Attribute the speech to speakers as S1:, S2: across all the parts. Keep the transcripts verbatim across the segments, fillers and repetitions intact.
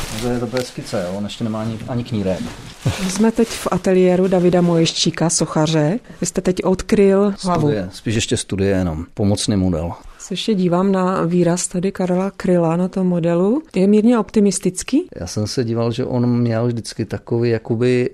S1: To je dobré skice, on ještě nemá ani, ani knírek.
S2: Jsme teď v ateliéru Davida Moješčíka, sochaře. Vy jste teď odkryl hlavu.
S1: Studie, spíš ještě studie jenom, pomocný model.
S2: Se ještě dívám na výraz tady Karla Kryla na tom modelu. Je mírně optimistický?
S1: Já jsem se díval, že on měl vždycky takový jakoby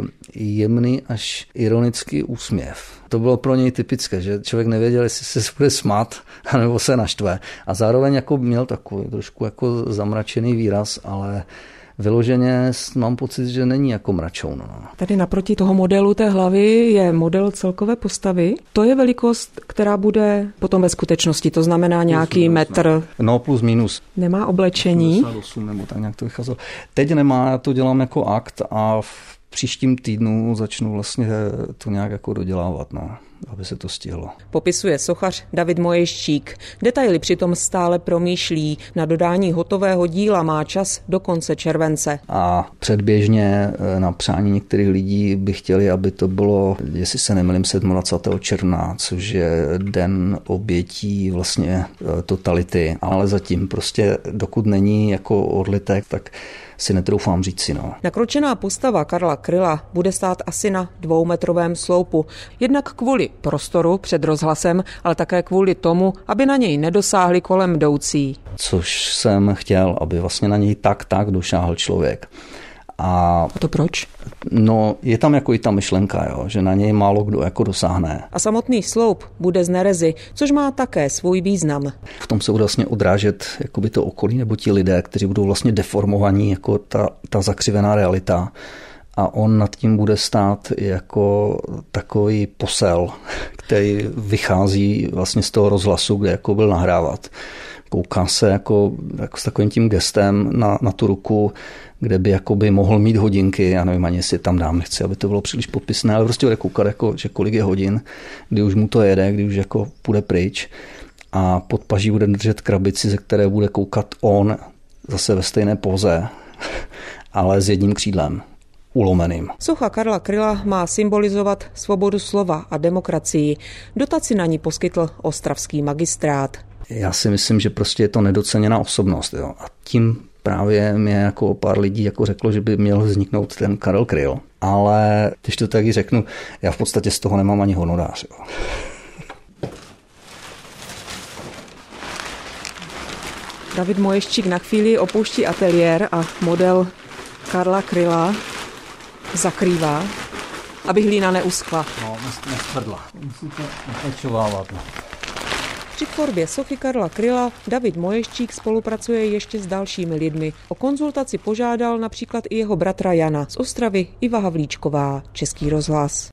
S1: jemný až ironický úsměv. To bylo pro něj typické, že člověk nevěděl, jestli se bude smát, nebo se naštve. A zároveň jako měl takový trošku jako zamračený výraz, ale vyloženě mám pocit, že není jako mračoun. No.
S2: Tady naproti toho modelu té hlavy je model celkové postavy. To je velikost, která bude potom ve skutečnosti, to znamená nějaký plus, metr.
S1: No plus minus.
S2: Nemá oblečení.
S1: osm nebo tak nějak to vycházelo. Teď nemá, já to dělám jako akt a v příštím týdnu začnu vlastně to nějak jako dodělávat, no, aby se to stihlo.
S2: Popisuje sochař David Moješčík. Detaily přitom stále promýšlí. Na dodání hotového díla má čas do konce července.
S1: A předběžně na přání některých lidí by chtěli, aby to bylo, jestli se nemýlím, dvacátého sedmého června, což je den obětí vlastně totality. Ale zatím prostě, dokud není jako odlitek, tak si netroufám říct si, no.
S2: Nakročená postava Karla Kryla bude stát asi na dvoumetrovém sloupu. Jednak kvůli prostoru před rozhlasem, ale také kvůli tomu, aby na něj nedosáhli kolem jdoucí.
S1: Což jsem chtěl, aby vlastně na něj tak tak došáhl člověk. A,
S2: a to proč?
S1: No, je tam jako i ta myšlenka, jo, že na něj málo kdo jako dosáhne.
S2: A samotný sloup bude z nerezy, což má také svůj význam.
S1: V tom se bude vlastně odrážet jakoby to okolí nebo ti lidé, kteří budou vlastně deformovaní jako ta, ta zakřivená realita. A on nad tím bude stát jako takový posel, který vychází vlastně z toho rozhlasu, kde jako byl nahrávat. Kouká se jako, jako s takovým tím gestem na, na tu ruku, kde by jakoby mohl mít hodinky, já nevím ani, jestli tam dám, nechci, aby to bylo příliš podpisné, ale prostě bude koukat, jako, že kolik je hodin, kdy už mu to jede, kdy už jako půjde pryč a pod paží bude držet krabici, ze které bude koukat on zase ve stejné poze, ale s jedním křídlem. Ulomeným.
S2: Socha Karla Kryla má symbolizovat svobodu slova a demokracii. Dotaci na ní poskytl ostravský magistrát.
S1: Já si myslím, že prostě je to nedoceněná osobnost. Jo. A tím právě mě jako pár lidí jako řeklo, že by měl vzniknout ten Karel Kryl. Ale když to taky řeknu, já v podstatě z toho nemám ani honorář. Jo.
S2: David Moješčík na chvíli opouští ateliér a model Karla Kryla zakrývá, aby hlína neuschla.
S1: No, nestvrdla. Musíte nepečovávat.
S2: Při tvorbě sochy Karla Kryla David Moješčík spolupracuje ještě s dalšími lidmi. O konzultaci požádal například i jeho bratra Jana z Ostravy Iva Havlíčková, Český rozhlas.